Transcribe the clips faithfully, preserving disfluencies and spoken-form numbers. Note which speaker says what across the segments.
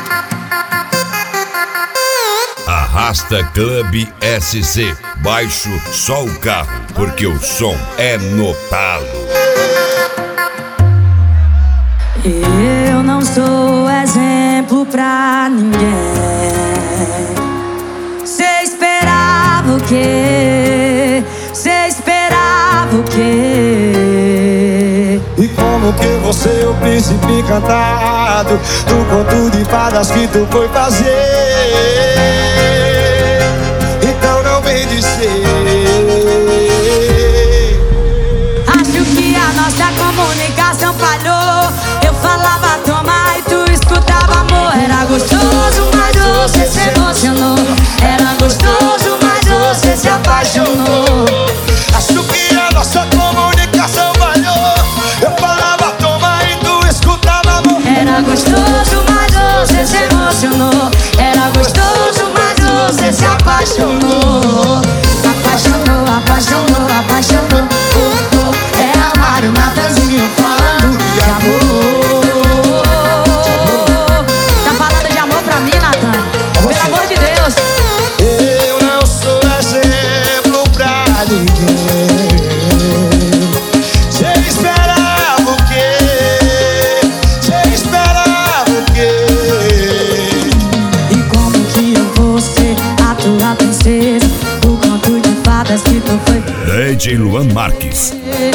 Speaker 1: Arrasta Club S C. Baixo só o carro, porque o som é no talo.
Speaker 2: Eu não sou exemplo pra ninguém. Cê esperava o quê? Cê esperava o quê?
Speaker 3: E como que você é o príncipe encantado do conto de fadas que tu foi fazer? Então não vem dizer.
Speaker 2: Acho que a nossa comunicação falhou. Eu falava toma e tu escutava amor. Era gostoso, mas você se emocionou. Era gostoso, mas você se apaixonou.
Speaker 3: Acho que a nossa comunicação falhou. Eu falava toma e tu escutava amor.
Speaker 2: Era gostoso, mas você se emocionou. Era gostoso, mas você se apaixonou. Apaixonou, apaixonou, apaixonou. Oh, oh. É amar o Natanzinho falando de amor. Tá falando de amor pra mim, Natan? Pelo amor de Deus.
Speaker 3: Eu não sou exemplo pra ninguém. Cê esperava o quê? Cê esperava o quê?
Speaker 2: E como que eu vou ser a tua princesa? O conto de fadas que tu foi.
Speaker 1: D J Luan Marques.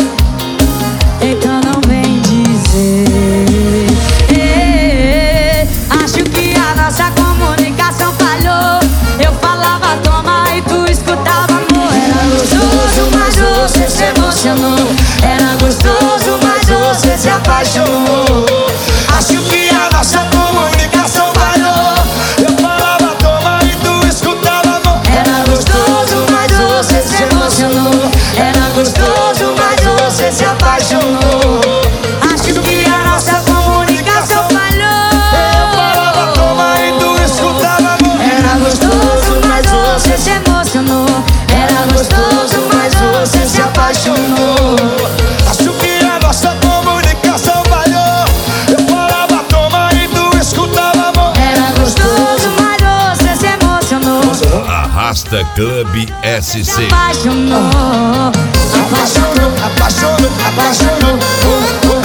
Speaker 2: Então não vem dizer. eh, Acho que a nossa comunicação falhou. Eu falava toma e tu escutava amor. Era gostoso, mas você se emocionou. Era gostoso, mas você se apaixonou.
Speaker 3: Acho que a nossa comunicação falhou. Eu falava toma e tu escutava amor.
Speaker 2: Era gostoso, mas você se emocionou. Era gostoso, mas você se apaixonou. Acho que a nossa comunicação falhou.
Speaker 3: Eu falava toma e tu escutava amor.
Speaker 2: Era gostoso, mas você se emocionou. Era gostoso, mas você se apaixonou.
Speaker 3: Acho que a nossa comunicação falhou. Eu falava toma e tu escutava amor.
Speaker 2: Era gostoso, mas você se emocionou.
Speaker 1: Arrasta Club S C.
Speaker 2: Apaixonou.
Speaker 3: Apaixonou, apaixonou, apaixonou. Oh, oh.